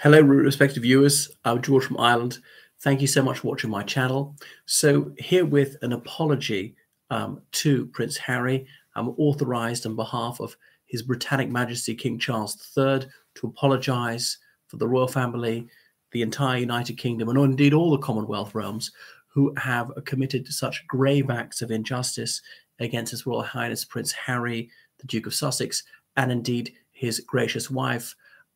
Hello, respected viewers. I'm George from Ireland. Thank you so much for watching my channel. So here with an apology to Prince Harry. I'm authorised on behalf of His Britannic Majesty King Charles III to apologise for the royal family, the entire United Kingdom, and indeed all the Commonwealth realms who have committed such grave acts of injustice against His Royal Highness Prince Harry, the Duke of Sussex, and indeed his gracious wife,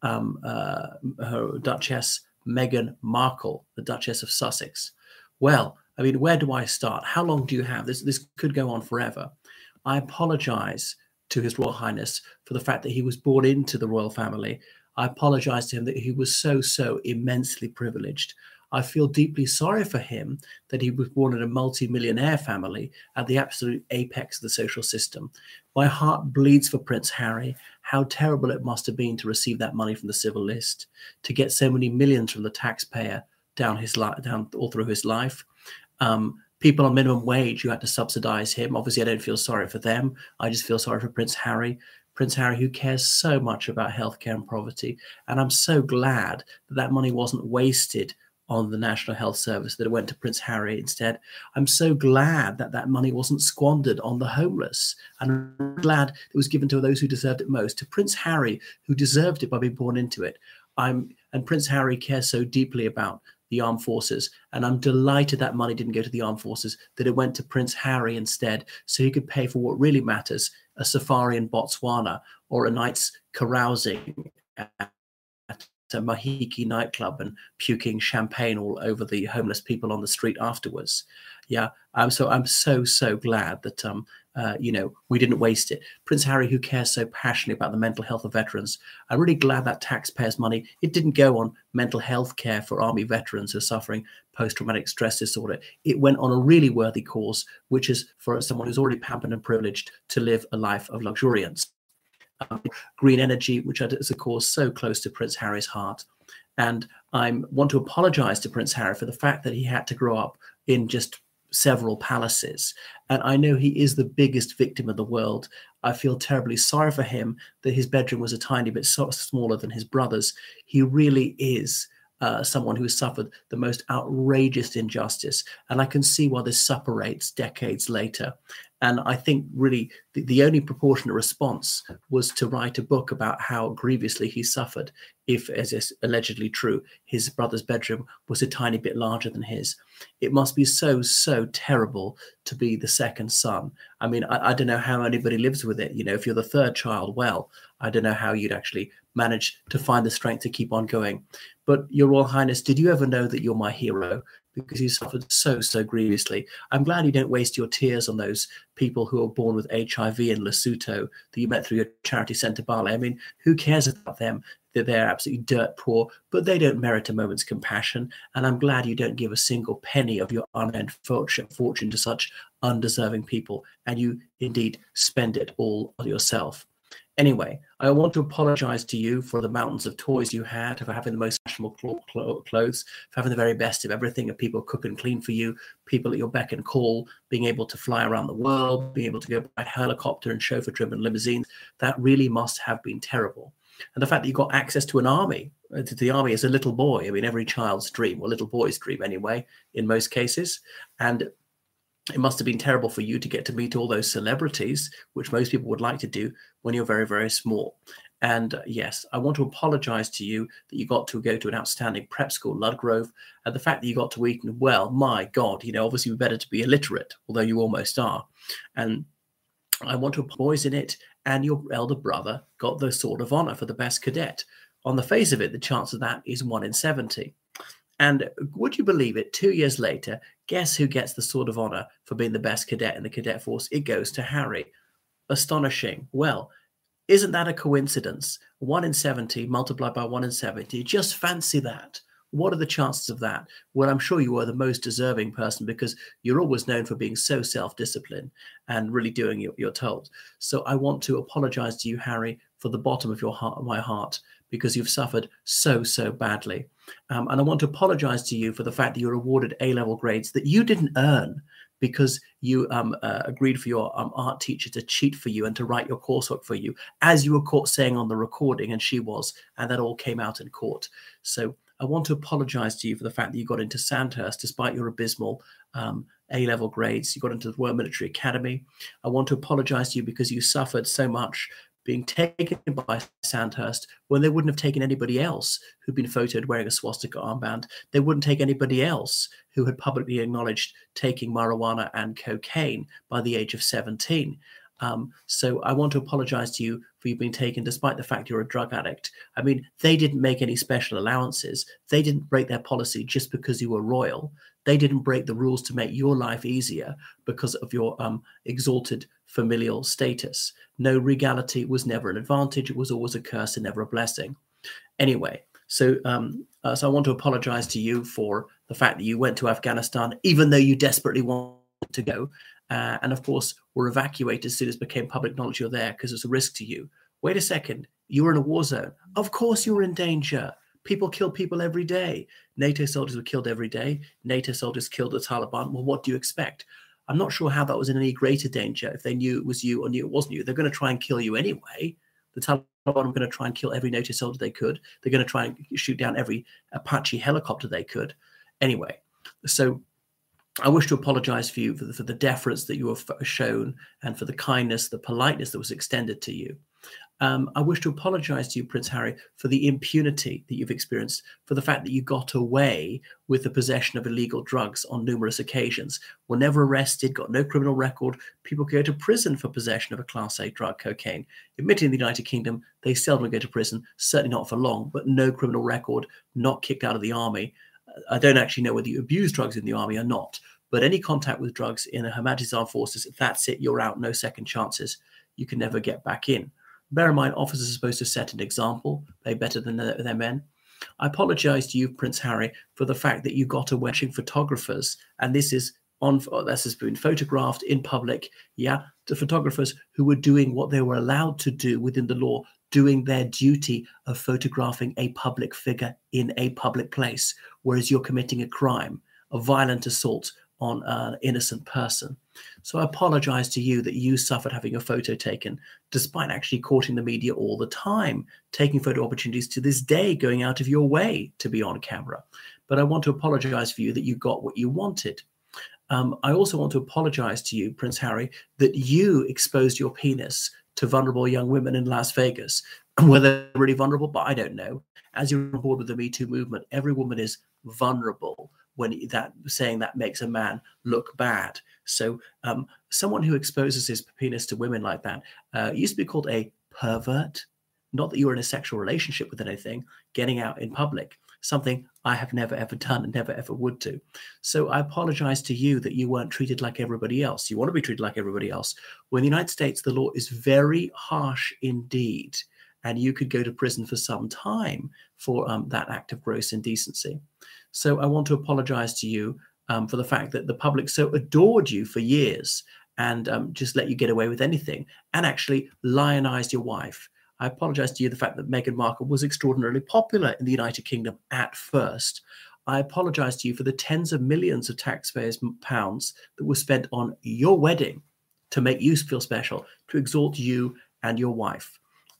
her Duchess Meghan Markle, the Duchess of Sussex. Well, I mean, where do I start? How long do you have? This could go on forever. I apologize to His Royal Highness for the fact that he was born into the royal family. I apologize to him that he was so immensely privileged. I feel deeply sorry for him that he was born in a multi-millionaire family at the absolute apex of the social system. My heart bleeds for Prince Harry. How terrible it must have been to receive that money from the civil list, to get so many millions from the taxpayer down all through his life. People on minimum wage who had to subsidize him. Obviously, I don't feel sorry for them. I just feel sorry for Prince Harry. Prince Harry, who cares so much about healthcare and poverty. And I'm so glad that that money wasn't wasted on the National Health Service, that it went to Prince Harry instead. I'm so glad that that money wasn't squandered on the homeless. And I'm glad it was given to those who deserved it most, to Prince Harry, who deserved it by being born into it. And Prince Harry cares so deeply about the armed forces. And I'm delighted that money didn't go to the armed forces, that it went to Prince Harry instead, so he could pay for what really matters, a safari in Botswana or a night's carousing at a Mahiki nightclub and puking champagne all over the homeless people on the street afterwards. Yeah, I'm so glad that we didn't waste it. Prince Harry, who cares so passionately about the mental health of veterans, I'm really glad that taxpayers' money, it didn't go on mental health care for army veterans who are suffering post-traumatic stress disorder. It went on a really worthy cause, which is for someone who's already pampered and privileged to live a life of luxuriance. Green energy, which is of course so close to Prince Harry's heart. And I want to apologize to Prince Harry for the fact that he had to grow up in just several palaces. And I know he is the biggest victim of the world. I feel terribly sorry for him that his bedroom was a tiny bit smaller than his brother's. He really is someone who has suffered the most outrageous injustice. And I can see why this suppurates decades later. And I think really the only proportionate response was to write a book about how grievously he suffered if, as is allegedly true, his brother's bedroom was a tiny bit larger than his. It must be so terrible to be the second son. I mean, I don't know how anybody lives with it. You know, if you're the third child, well, I don't know how you'd actually manage to find the strength to keep on going. But Your Royal Highness, did you ever know that you're my hero? Because you suffered so grievously. I'm glad you don't waste your tears on those people who are born with HIV in Lesotho that you met through your charity centre Bali. I mean, who cares about them? They're absolutely dirt poor, but they don't merit a moment's compassion. And I'm glad you don't give a single penny of your unearned fortune to such undeserving people. And you indeed spend it all on yourself. Anyway, I want to apologize to you for the mountains of toys you had, for having the most fashionable clothes, for having the very best of everything, of people cook and clean for you, people at your beck and call, being able to fly around the world, being able to go by helicopter and chauffeur-driven limousines. That really must have been terrible. And the fact that you got access to an army, to the army as a little boy, I mean, every child's dream, or little boy's dream anyway, in most cases. And it must have been terrible for you to get to meet all those celebrities, which most people would like to do when you're very small. And yes, I want to apologize to you that you got to go to an outstanding prep school, Ludgrove, and the fact that you got to Eton, well, my God, you know, obviously we're better to be illiterate, although you almost are. And I want to boys in it, and your elder brother got the Sword of Honor for the best cadet. On the face of it, the chance of that is 1 in 70. And would you believe it, 2 years later, guess who gets the Sword of Honor for being the best cadet in the cadet force? It goes to Harry. Astonishing. Well, isn't that a coincidence? 1 in 70 multiplied by 1 in 70. Just fancy that. What are the chances of that? Well, I'm sure you are the most deserving person because you're always known for being so self-disciplined and really doing what you're told. So I want to apologize to you, Harry, for the bottom of my heart, because you've suffered so badly. And I want to apologize to you for the fact that you're awarded A-level grades that you didn't earn, because you agreed for your art teacher to cheat for you and to write your coursework for you, as you were caught saying on the recording, and she was, and that all came out in court. So I want to apologize to you for the fact that you got into Sandhurst despite your abysmal A-level grades. You got into the Royal Military Academy. I want to apologize to you because you suffered so much being taken by Sandhurst when they wouldn't have taken anybody else who'd been photoed wearing a swastika armband. They wouldn't take anybody else who had publicly acknowledged taking marijuana and cocaine by the age of 17. So I want to apologize to you for you being taken despite the fact you're a drug addict. I mean, they didn't make any special allowances. They didn't break their policy just because you were royal. They didn't break the rules to make your life easier because of your exalted familial status. No, regality was never an advantage. It was always a curse and never a blessing. Anyway, so I want to apologize to you for the fact that you went to Afghanistan, even though you desperately wanted to go. And of course, were evacuated as soon as it became public knowledge you're there because it's a risk to you. Wait a second, you were in a war zone. Of course you were in danger. People kill people every day. NATO soldiers were killed every day. NATO soldiers killed the Taliban. Well, what do you expect? I'm not sure how that was in any greater danger if they knew it was you or knew it wasn't you. They're going to try and kill you anyway. The Taliban were going to try and kill every NATO soldier they could. They're going to try and shoot down every Apache helicopter they could. Anyway, so I wish to apologize for you for the deference that you were shown and for the kindness, the politeness that was extended to you. I wish to apologize to you, Prince Harry, for the impunity that you've experienced, for the fact that you got away with the possession of illegal drugs on numerous occasions, were never arrested, got no criminal record. People go to prison for possession of a Class A drug, cocaine. Admitting in the United Kingdom, they seldom go to prison, certainly not for long, but no criminal record, not kicked out of the army. I don't actually know whether you abuse drugs in the army or not, but any contact with drugs in Her Majesty's Armed Forces, that's it, you're out, no second chances. You can never get back in. Bear in mind, officers are supposed to set an example, play better than their men. I apologize to you, Prince Harry, for the fact that you got away with photographers, and this has been photographed in public, to photographers who were doing what they were allowed to do within the law, doing their duty of photographing a public figure in a public place, whereas you're committing a crime, a violent assault on an innocent person. So I apologize to you that you suffered having your photo taken, despite actually courting the media all the time, taking photo opportunities to this day, going out of your way to be on camera. But I want to apologize for you that you got what you wanted. I also want to apologize to you, Prince Harry, that you exposed your penis to vulnerable young women in Las Vegas. Whether they're really vulnerable, but I don't know. As you're on board with the Me Too movement, every woman is vulnerable when saying that makes a man look bad. So someone who exposes his penis to women like that used to be called a pervert. Not that you were in a sexual relationship with anything, getting out in public, something I have never, ever done and never, ever would do. So I apologize to you that you weren't treated like everybody else. You want to be treated like everybody else. Well, in the United States, the law is very harsh indeed, and you could go to prison for some time for that act of gross indecency. So I want to apologize to you for the fact that the public so adored you for years and just let you get away with anything and actually lionized your wife. I apologize to you the fact that Meghan Markle was extraordinarily popular in the United Kingdom at first. I apologize to you for the tens of millions of taxpayers' pounds that were spent on your wedding to make you feel special, to exalt you and your wife.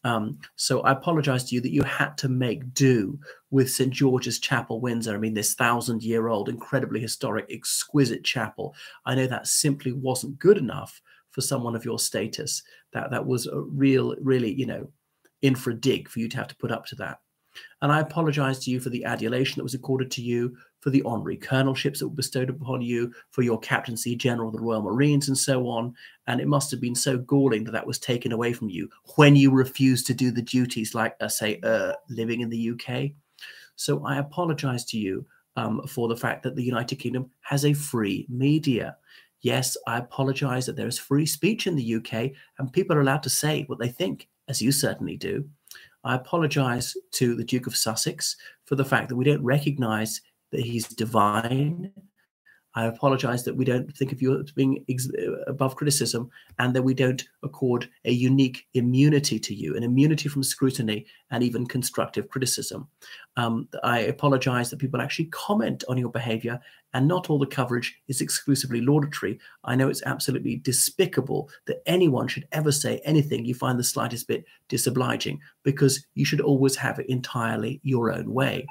So I apologize to you that you had to make do with St. George's Chapel, Windsor. I mean, this 1,000-year-old, incredibly historic, exquisite chapel. I know that simply wasn't good enough for someone of your status. That was a really, infra dig for you to have to put up to that. And I apologize to you for the adulation that was accorded to you, for the honorary colonelships that were bestowed upon you, for your captaincy general of the Royal Marines and so on. And it must have been so galling that was taken away from you when you refused to do the duties like, living in the UK. So I apologize to you for the fact that the United Kingdom has a free media. Yes, I apologize that there is free speech in the UK and people are allowed to say what they think, as you certainly do. I apologize to the Duke of Sussex for the fact that we don't recognize that he's divine. I apologize that we don't think of you as being above criticism, and that we don't accord a unique immunity to you, an immunity from scrutiny and even constructive criticism. I apologize that people actually comment on your behavior, and not all the coverage is exclusively laudatory. I know it's absolutely despicable that anyone should ever say anything you find the slightest bit disobliging, because you should always have it entirely your own way.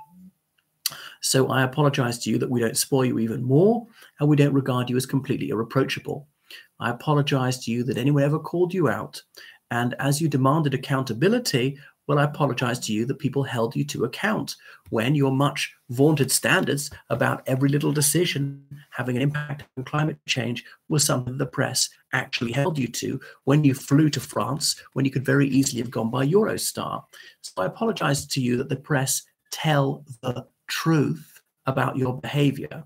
So I apologize to you that we don't spoil you even more, and we don't regard you as completely irreproachable. I apologize to you that anyone ever called you out. And as you demanded accountability, well, I apologize to you that people held you to account when your much vaunted standards about every little decision having an impact on climate change was something the press actually held you to when you flew to France, when you could very easily have gone by Eurostar. So I apologize to you that the press tell the truth about your behavior.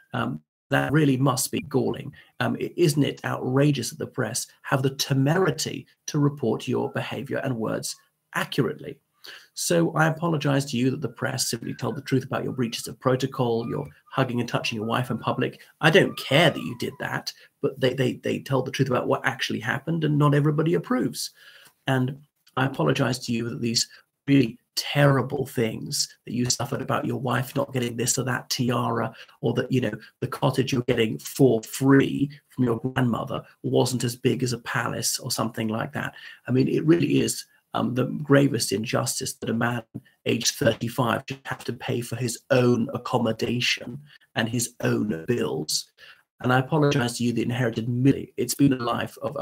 That really must be galling. Isn't it outrageous that the press have the temerity to report your behavior and words accurately? So I apologize to you that the press simply told the truth about your breaches of protocol, your hugging and touching your wife in public. I don't care that you did that, but they told the truth about what actually happened, and not everybody approves. And I apologize to you that these really terrible things that you suffered about your wife not getting this or that tiara, or that, you know, the cottage you're getting for free from your grandmother wasn't as big as a palace or something like that. I mean, it really is the gravest injustice that a man aged 35 should have to pay for his own accommodation and his own bills. And I apologize to you that inherited millions. It's been a life of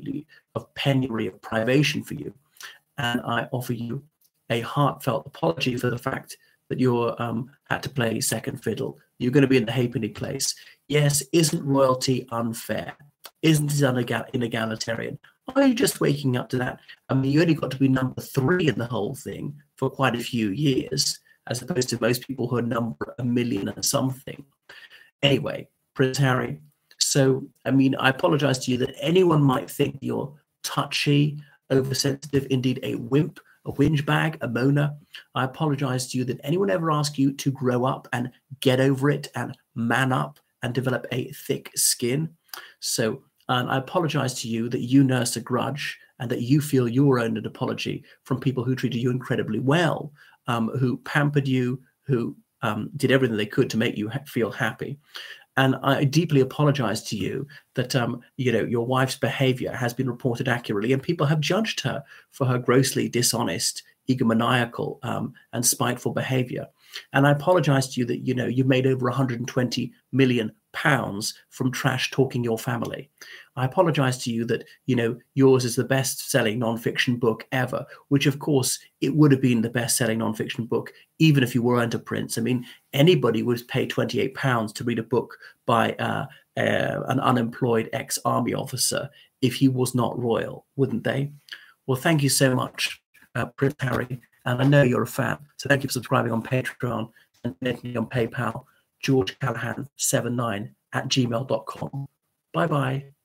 penury, of privation for you. And I offer you a heartfelt apology for the fact that you're had to play second fiddle. You're going to be in the halfpenny place. Yes, isn't royalty unfair? Isn't it inegalitarian? Are you just waking up to that? I mean, you only got to be number 3 in the whole thing for quite a few years, as opposed to most people who are number 1 million and something. Anyway, Prince Harry. So, I mean, I apologize to you that anyone might think you're touchy, oversensitive, indeed a wimp, a whinge bag, a moaner. I apologize to you that anyone ever asked you to grow up and get over it and man up and develop a thick skin. So I apologize to you that you nurse a grudge and that you feel your own apology from people who treated you incredibly well, who pampered you, who did everything they could to make you feel happy. And I deeply apologize to you that, your wife's behavior has been reported accurately, and people have judged her for her grossly dishonest, egomaniacal, and spiteful behavior. And I apologize to you that, you made over 120 million pounds from trash talking your family. I apologize to you that, yours is the best-selling nonfiction book ever, which of course it would have been the best-selling nonfiction book even if you weren't a prince. I mean, anybody would pay £28 to read a book by an unemployed ex-army officer if he was not royal, wouldn't they? Well, thank you so much, Prince Harry. And I know you're a fan, so thank you for subscribing on Patreon and making me on PayPal, GeorgeCallahan79@gmail.com. Bye-bye.